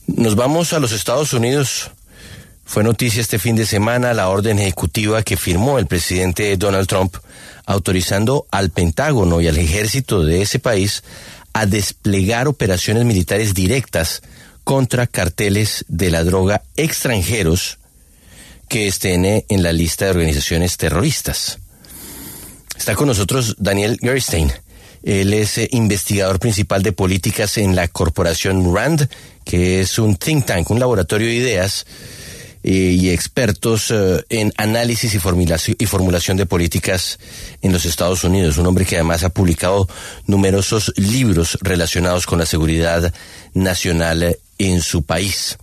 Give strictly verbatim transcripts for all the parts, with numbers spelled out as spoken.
Nos vamos a los Estados Unidos. Fue noticia este fin de semana la orden ejecutiva que firmó el presidente Donald Trump autorizando al Pentágono y al ejército de ese país a desplegar operaciones militares directas contra carteles de la droga extranjeros que estén en la lista de organizaciones terroristas. Está con nosotros Daniel Gerstein. Él es eh, investigador principal de políticas en la corporación RAND, que es un think tank, un laboratorio de ideas eh, y expertos eh, en análisis y formulación, y formulación de políticas en los Estados Unidos. Un hombre que además ha publicado numerosos libros relacionados con la seguridad nacional en su país.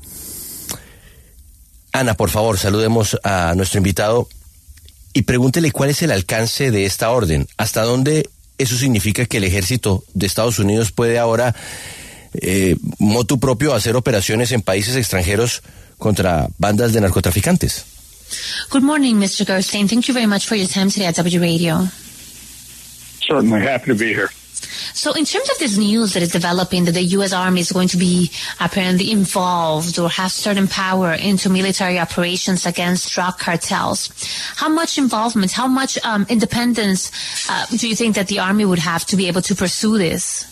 Ana, por favor, saludemos a nuestro invitado y pregúntele cuál es el alcance de esta orden. ¿Hasta dónde eso significa que el ejército de Estados Unidos puede ahora, eh, motu propio, hacer operaciones en países extranjeros contra bandas de narcotraficantes? Good morning, Mister Gerstein. Thank you very much for your time today at W Radio. Certainly happy to be here. So in terms of this news that is developing that the U S Army is going to be apparently involved or have certain power into military operations against drug cartels, how much involvement, how much um, independence uh, do you think that the Army would have to be able to pursue this?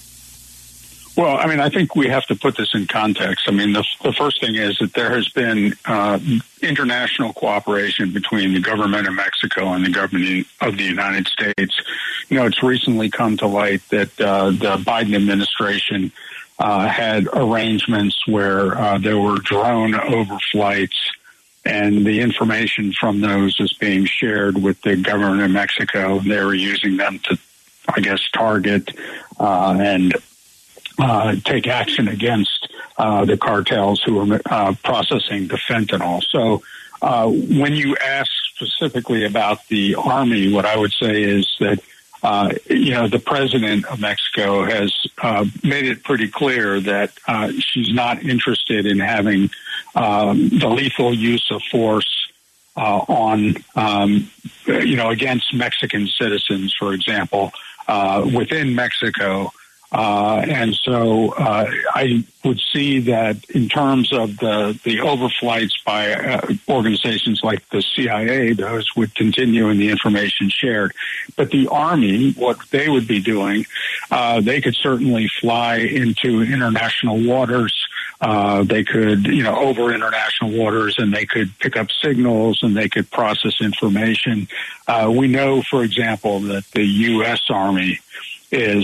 Well, I mean, I think we have to put this in context. I mean, the, the first thing is that there has been uh, international cooperation between the government of Mexico and the government of the United States. You know, it's recently come to light that uh, the Biden administration uh, had arrangements where uh, there were drone overflights, and the information from those is being shared with the government of Mexico. They were using them to, I guess, target uh, and Uh, take action against uh, the cartels who are uh, processing the fentanyl. So uh, when you ask specifically about the Army, what I would say is that, uh, you know, the president of Mexico has uh, made it pretty clear that uh, she's not interested in having um, the lethal use of force uh, on, um, you know, against Mexican citizens, for example, uh, within Mexico. Uh, and so uh, I would see that in terms of the, the overflights by uh, organizations like the C I A, those would continue and the information shared. But the Army, what they would be doing, uh, they could certainly fly into international waters. Uh, they could, you know, over international waters, and they could pick up signals and they could process information. Uh, we know, for example, that the U S Army is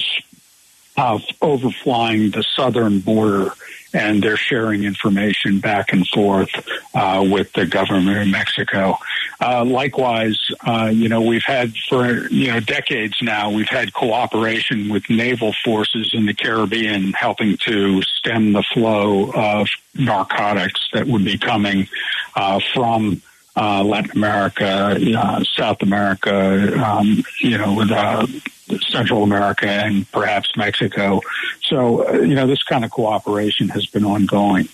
of overflying the southern border, and they're sharing information back and forth uh, with the government of Mexico. Uh, likewise, uh, you know, we've had for, you know, decades now, we've had cooperation with naval forces in the Caribbean helping to stem the flow of narcotics that would be coming uh, from uh, Latin America, uh, South America, um, you know, with uh, Central America and perhaps Mexico. So, uh, you know, this kind of cooperation has been ongoing.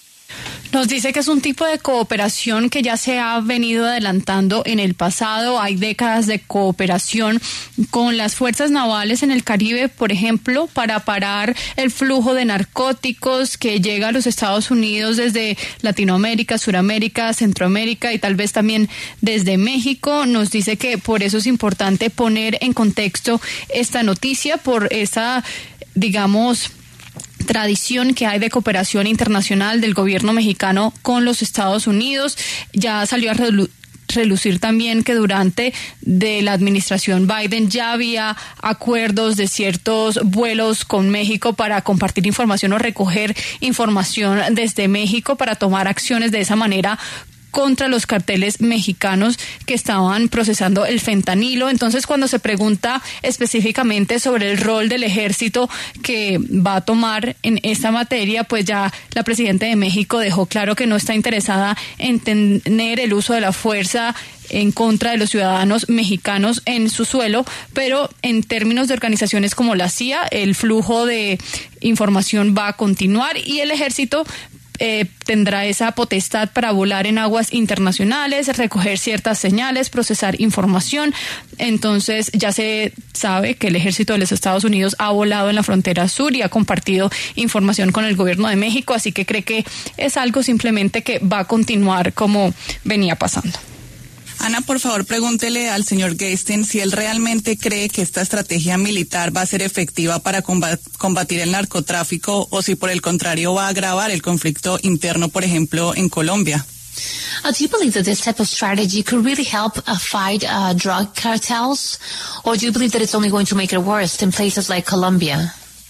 Nos dice que es un tipo de cooperación que ya se ha venido adelantando en el pasado. Hay décadas de cooperación con las fuerzas navales en el Caribe, por ejemplo, para parar el flujo de narcóticos que llega a los Estados Unidos desde Latinoamérica, Suramérica, Centroamérica y tal vez también desde México. Nos dice que por eso es importante poner en contexto esta noticia, por esa, digamos, tradición que hay de cooperación internacional del gobierno mexicano con los Estados Unidos. Ya salió a relu- relucir también que durante de la administración Biden ya había acuerdos de ciertos vuelos con México para compartir información o recoger información desde México para tomar acciones de esa manera contra los carteles mexicanos que estaban procesando el fentanilo. Entonces, cuando se pregunta específicamente sobre el rol del ejército que va a tomar en esta materia, pues ya la presidenta de México dejó claro que no está interesada en tener el uso de la fuerza en contra de los ciudadanos mexicanos en su suelo, pero en términos de organizaciones como la C I A, el flujo de información va a continuar y el ejército eh, tendrá esa potestad para volar en aguas internacionales, recoger ciertas señales, procesar información. Entonces ya se sabe que el ejército de los Estados Unidos ha volado en la frontera sur y ha compartido información con el gobierno de México, así que cree que es algo simplemente que va a continuar como venía pasando. Ana, por favor, pregúntele al señor Gerstein si él realmente cree que esta estrategia militar va a ser efectiva para combatir el narcotráfico o si por el contrario va a agravar el conflicto interno, por ejemplo, en Colombia. Uh, do you believe that this type of strategy could really help uh, fight uh, drug cartels, or do you believe that it's only going to make it worse in places like Colombia?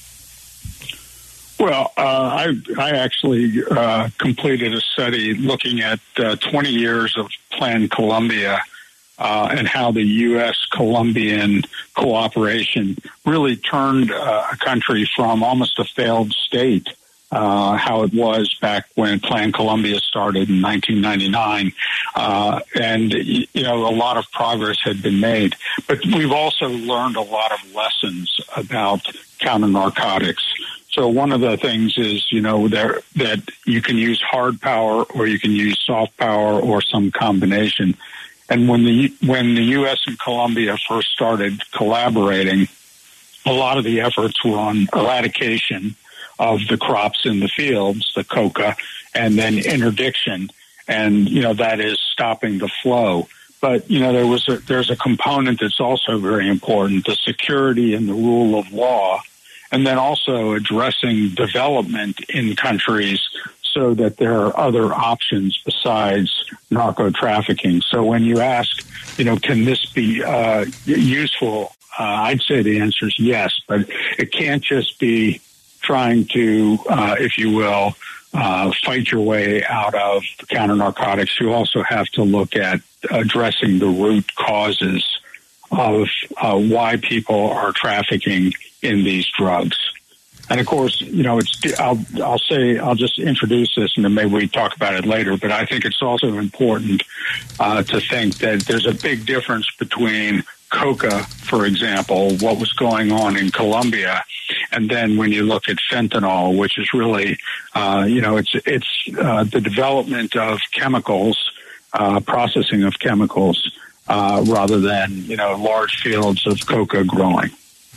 Well, uh, I, I actually uh, completed a study looking at uh, twenty years of Plan Colombia uh, and how the U S Colombian cooperation really turned uh, a country from almost a failed state. Uh, how it was back when Plan Colombia started in nineteen ninety-nine. Uh, and, you know, a lot of progress had been made. But we've also learned a lot of lessons about counter-narcotics. So one of the things is, you know, there, that you can use hard power or you can use soft power or some combination. And when the, when the U S and Colombia first started collaborating, a lot of the efforts were on eradication of the crops in the fields, the coca, and then interdiction. And, you know, that is stopping the flow. But, you know, there was a, there's a component that's also very important, the security and the rule of law, and then also addressing development in countries so that there are other options besides narco trafficking. So when you ask, you know, can this be uh, useful, uh, I'd say the answer is yes, but it can't just be trying to, uh, if you will, uh, fight your way out of counter-narcotics. You also have to look at addressing the root causes of uh, why people are trafficking in these drugs. And of course, you know, it's, I'll, I'll say, I'll just introduce this and then maybe we talk about it later, but I think it's also important uh, to think that there's a big difference between coca, for example, what was going on in Colombia, and then when you look at fentanyl, which is really, uh, you know, it's it's uh, the development of chemicals, uh, processing of chemicals, uh, rather than, you know, large fields of coca growing.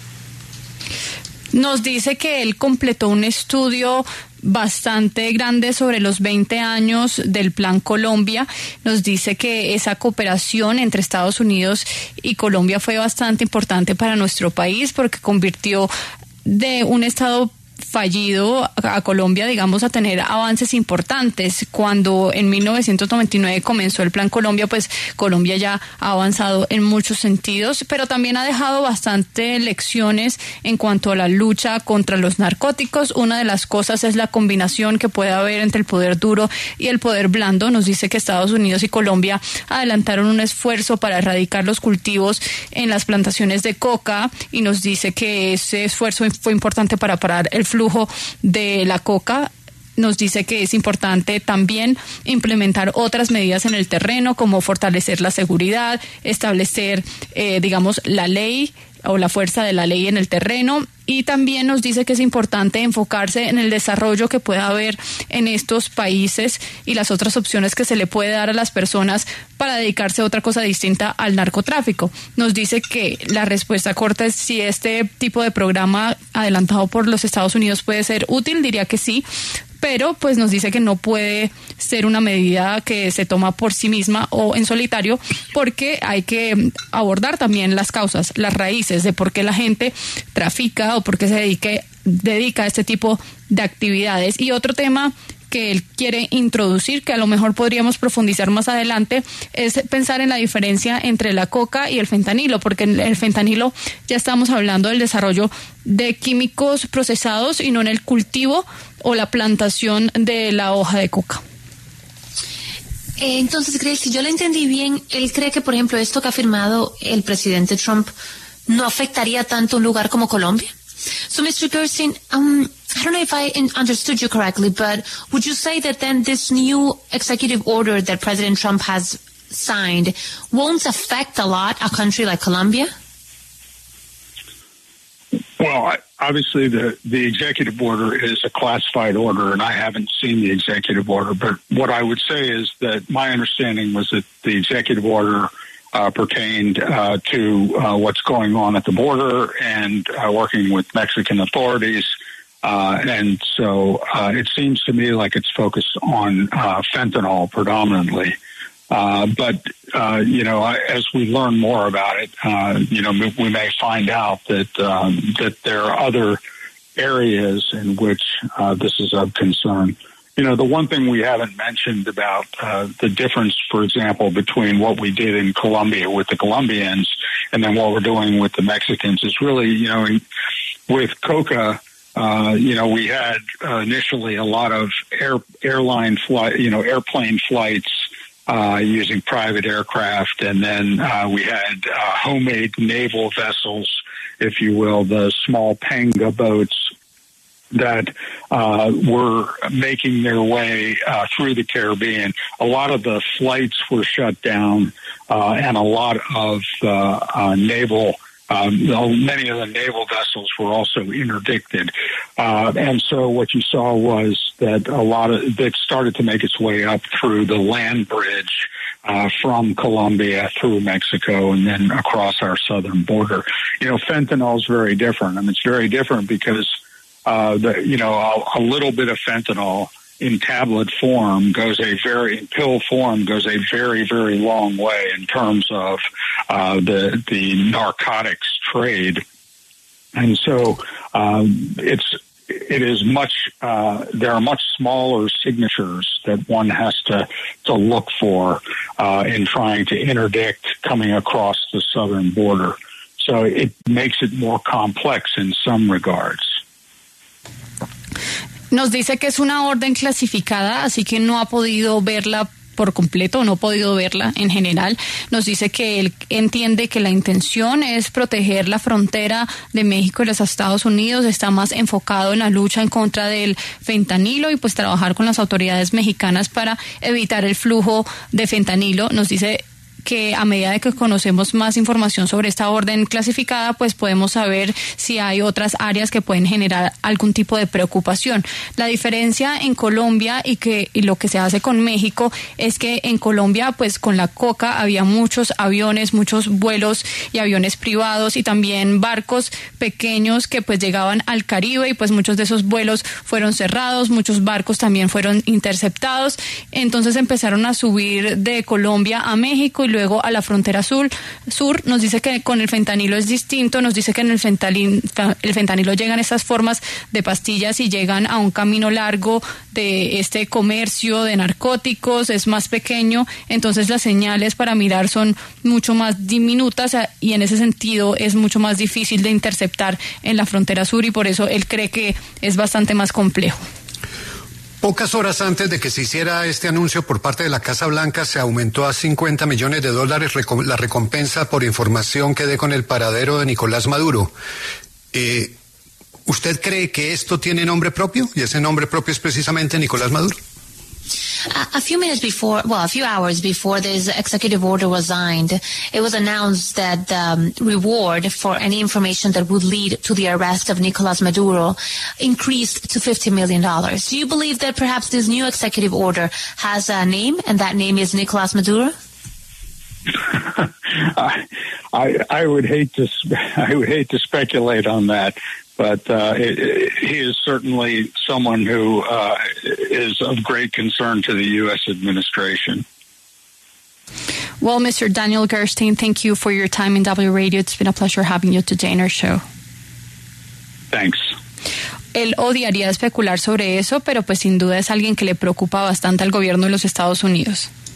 Nos dice que él completó un estudio bastante grande sobre los veinte años del Plan Colombia. Nos dice que esa cooperación entre Estados Unidos y Colombia fue bastante importante para nuestro país porque convirtió de un estado fallido a Colombia, digamos, a tener avances importantes. Cuando en mil novecientos noventa y nueve comenzó el Plan Colombia, pues Colombia ya ha avanzado en muchos sentidos, pero también ha dejado bastante lecciones en cuanto a la lucha contra los narcóticos. Una de las cosas es la combinación que puede haber entre el poder duro y el poder blando. Nos dice que Estados Unidos y Colombia adelantaron un esfuerzo para erradicar los cultivos en las plantaciones de coca y nos dice que ese esfuerzo fue importante para parar el flujo de la coca. Nos dice que es importante también implementar otras medidas en el terreno, como fortalecer la seguridad, establecer, eh, digamos, la ley o la fuerza de la ley en el terreno. Y también nos dice que es importante enfocarse en el desarrollo que pueda haber en estos países y las otras opciones que se le puede dar a las personas para dedicarse a otra cosa distinta al narcotráfico. Nos dice que la respuesta corta es si este tipo de programa adelantado por los Estados Unidos puede ser útil, diría que sí, pero pues nos dice que no puede ser una medida que se toma por sí misma o en solitario, porque hay que abordar también las causas, las raíces de por qué la gente trafica o por qué se dedique, dedica a este tipo de actividades. Y otro tema que él quiere introducir, que a lo mejor podríamos profundizar más adelante, es pensar en la diferencia entre la coca y el fentanilo, porque en el fentanilo ya estamos hablando del desarrollo de químicos procesados y no en el cultivo o la plantación de la hoja de coca. Eh, entonces, Grace, si yo le entendí bien, él cree que, por ejemplo, esto que ha firmado el presidente Trump no afectaría tanto un lugar como Colombia. So, mister Gerstein, um, I don't know if I understood you correctly, but would you say that then this new executive order that President Trump has signed won't affect a lot a country like Colombia? Well, obviously the, the executive order is a classified order, and I haven't seen the executive order. But what I would say is that my understanding was that the executive order uh, pertained uh, to uh, what's going on at the border and uh, working with Mexican authorities. Uh, and so uh, it seems to me like it's focused on uh, fentanyl predominantly. Uh, but, uh, you know, as we learn more about it, uh, you know, we may find out that um, that there are other areas in which uh, this is of concern. You know, the one thing we haven't mentioned about uh, the difference, for example, between what we did in Colombia with the Colombians and then what we're doing with the Mexicans is really, you know, in, with coca, uh, you know, we had uh, initially a lot of air airline flight, you know, airplane flights. Uh, using private aircraft, and then uh, we had uh, homemade naval vessels, if you will, the small panga boats that uh, were making their way uh, through the Caribbean. A lot of the flights were shut down, uh, and a lot of uh, uh, naval Um, many of the naval vessels were also interdicted. Uh, and so what you saw was that a lot of it started to make its way up through the land bridge uh, from Colombia through Mexico and then across our southern border. You know, fentanyl is very different. I mean, it's very different because, uh, the, you know, a, a little bit of fentanyl in tablet form goes a very, in pill form goes a very, very long way in terms of uh, the the narcotics trade, and so um, it's it is much. Uh, there are much smaller signatures that one has to to look for uh, in trying to interdict coming across the southern border. So it makes it more complex in some regards. Nos dice que es una orden clasificada, así que no ha podido verla por completo, no ha podido verla en general. Nos dice que él entiende que la intención es proteger la frontera de México y los Estados Unidos, está más enfocado en la lucha en contra del fentanilo y pues trabajar con las autoridades mexicanas para evitar el flujo de fentanilo. Nos dice que a medida de que conocemos más información sobre esta orden clasificada, pues podemos saber si hay otras áreas que pueden generar algún tipo de preocupación. La diferencia en Colombia y que y lo que se hace con México es que en Colombia, pues con la coca había muchos aviones, muchos vuelos y aviones privados y también barcos pequeños que pues llegaban al Caribe y pues muchos de esos vuelos fueron cerrados, muchos barcos también fueron interceptados. Entonces empezaron a subir de Colombia a México y luego a la frontera sur, sur. Nos dice que con el fentanilo es distinto, nos dice que en el fentanilo, el fentanilo llegan estas formas de pastillas y llegan a un camino largo de este comercio de narcóticos, es más pequeño, entonces las señales para mirar son mucho más diminutas y en ese sentido es mucho más difícil de interceptar en la frontera sur y por eso él cree que es bastante más complejo. Pocas horas antes de que se hiciera este anuncio por parte de la Casa Blanca, se aumentó a cincuenta millones de dólares la recompensa por información que dé con el paradero de Nicolás Maduro. Eh, ¿Usted cree que esto tiene nombre propio? Y ese nombre propio es precisamente Nicolás Maduro. A few minutes before, well, a few hours before this executive order was signed, it was announced that the um, reward for any information that would lead to the arrest of Nicolás Maduro increased to fifty million dollars. Do you believe that perhaps this new executive order has a name, and that name is Nicolás Maduro? I, I, I would hate to, I would hate to speculate on that. But uh, it, it, he is certainly someone who uh, is of great concern to the U S administration. Well, Mister Daniel Gerstein, thank you for your time in W Radio. It's been a pleasure having you today in our show. Thanks. Él odiaría especular sobre eso, pero pues sin duda es alguien que le preocupa bastante al gobierno de los Estados Unidos.